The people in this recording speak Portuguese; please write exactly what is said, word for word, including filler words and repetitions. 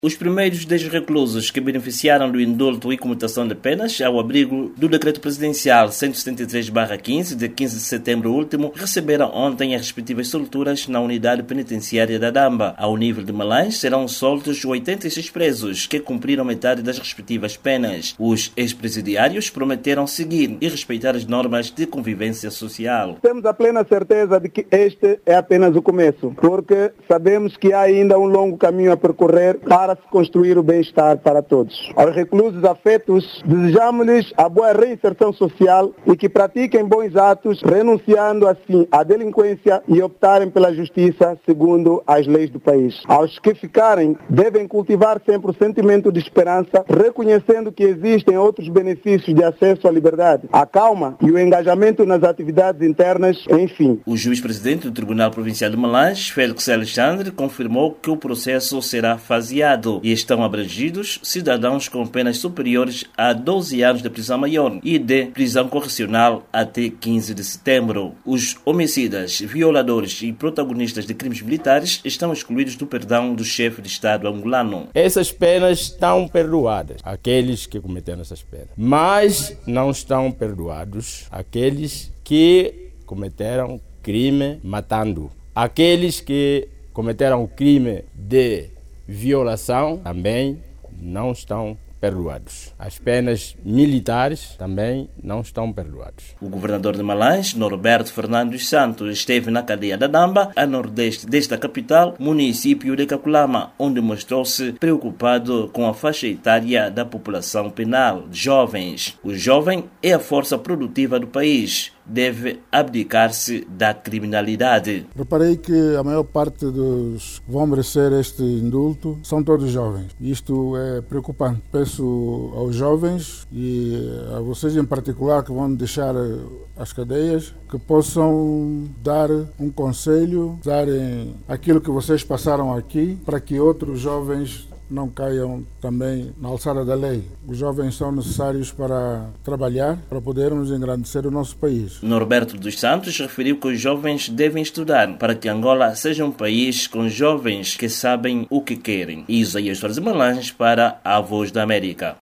Os primeiros dez reclusos que beneficiaram do indulto e comutação de penas ao abrigo do Decreto Presidencial cento e setenta e três barra quinze, de quinze de setembro último, receberam ontem as respectivas solturas na unidade penitenciária da Damba. Ao nível de Malães, serão soltos oitenta e seis presos que cumpriram metade das respectivas penas. Os ex-presidiários prometeram seguir e respeitar as normas de convivência social. Temos a plena certeza de que este é apenas o começo, porque sabemos que há ainda um longo caminho a percorrer para se construir o bem-estar para todos. Aos reclusos afetos, desejamos-lhes a boa reinserção social e que pratiquem bons atos, renunciando assim à delinquência e optarem pela justiça segundo as leis do país. Aos que ficarem, devem cultivar sempre o sentimento de esperança, reconhecendo que existem outros benefícios de acesso à liberdade, a calma e o engajamento nas atividades internas, enfim. O juiz-presidente do Tribunal Provincial de Malães, Félix Alexandre, confirmou que o processo será faseado e estão abrangidos cidadãos com penas superiores a doze anos de prisão maior e de prisão correcional até quinze de setembro. Os homicidas, violadores e protagonistas de crimes militares estão excluídos do perdão do chefe de Estado angolano. Essas penas estão perdoadas, aqueles que cometeram essas penas, mas não estão perdoados aqueles que cometeram crime matando, aqueles que cometeram crime de violação também não estão perdoados. As penas militares também não estão perdoadas. O governador de Malães, Norberto Fernando dos Santos, esteve na cadeia da Damba, a nordeste desta capital, município de Caculama, onde mostrou-se preocupado com a faixa etária da população penal, jovens. O jovem é a força produtiva do país. Deve abdicar-se da criminalidade. Reparei que a maior parte dos que vão merecer este indulto são todos jovens. Isto é preocupante. Peço aos jovens e a vocês em particular que vão deixar as cadeias que possam dar um conselho, darem aquilo que vocês passaram aqui para que outros jovens não caiam também na alçada da lei. Os jovens são necessários para trabalhar, para podermos engrandecer o nosso país. Norberto dos Santos referiu que os jovens devem estudar para que Angola seja um país com jovens que sabem o que querem. Isaías Soares Malães para a Voz da América.